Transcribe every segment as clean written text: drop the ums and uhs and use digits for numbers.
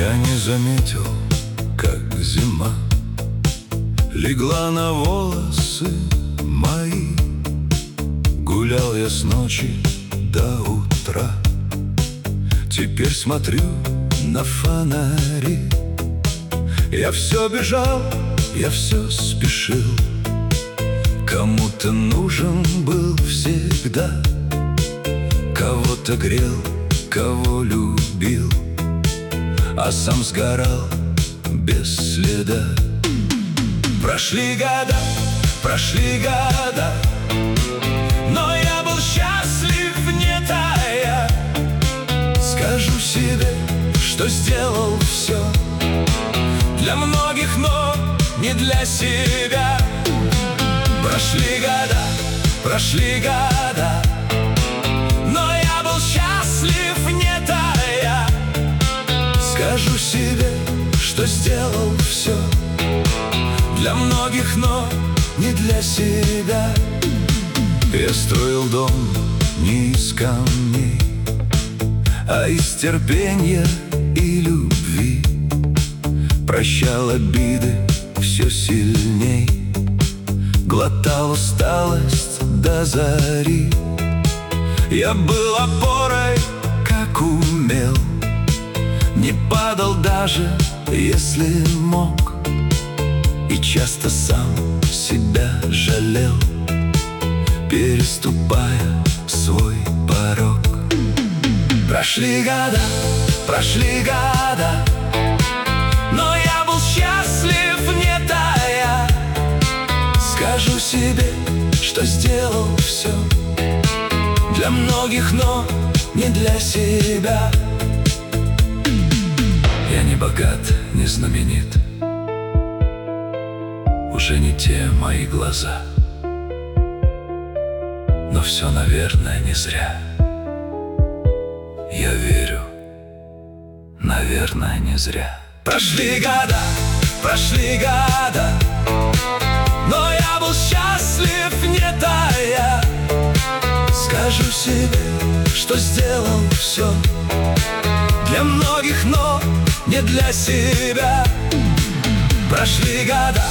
Я не заметил, как зима легла на волосы мои. Гулял я с ночи до утра. Теперь смотрю на фонари. Я все бежал, я все спешил. Кому-то нужен был всегда. Кого-то грел, кого любил, а сам сгорал без следа. Прошли года, но я был счастлив не тая. Скажу себе, что сделал все для многих, но не для себя. Прошли года, но я был счастлив не тая. Скажу себе, что сделал все для многих, но не для себя. Я строил дом не из камней, а из терпения и любви. Прощал обиды все сильней, глотал усталость до зари. Я был опорой, как умел, не падал даже, если мог, и часто сам себя жалел, переступая свой порог. Прошли года, но я был счастлив не тая. Скажу себе, что сделал все для многих, но не для себя. Я не богат, не знаменит, уже не те мои глаза, но все, наверное, не зря. Я верю, наверное, не зря. Прошли года, но я был счастлив не тая. Скажу себе, что сделал все для многих, но не для себя. Прошли года,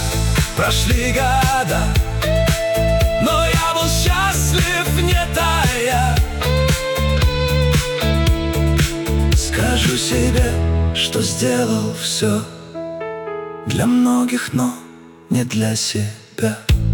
но я был счастлив не тая. Скажу себе, что сделал все для многих, но не для себя.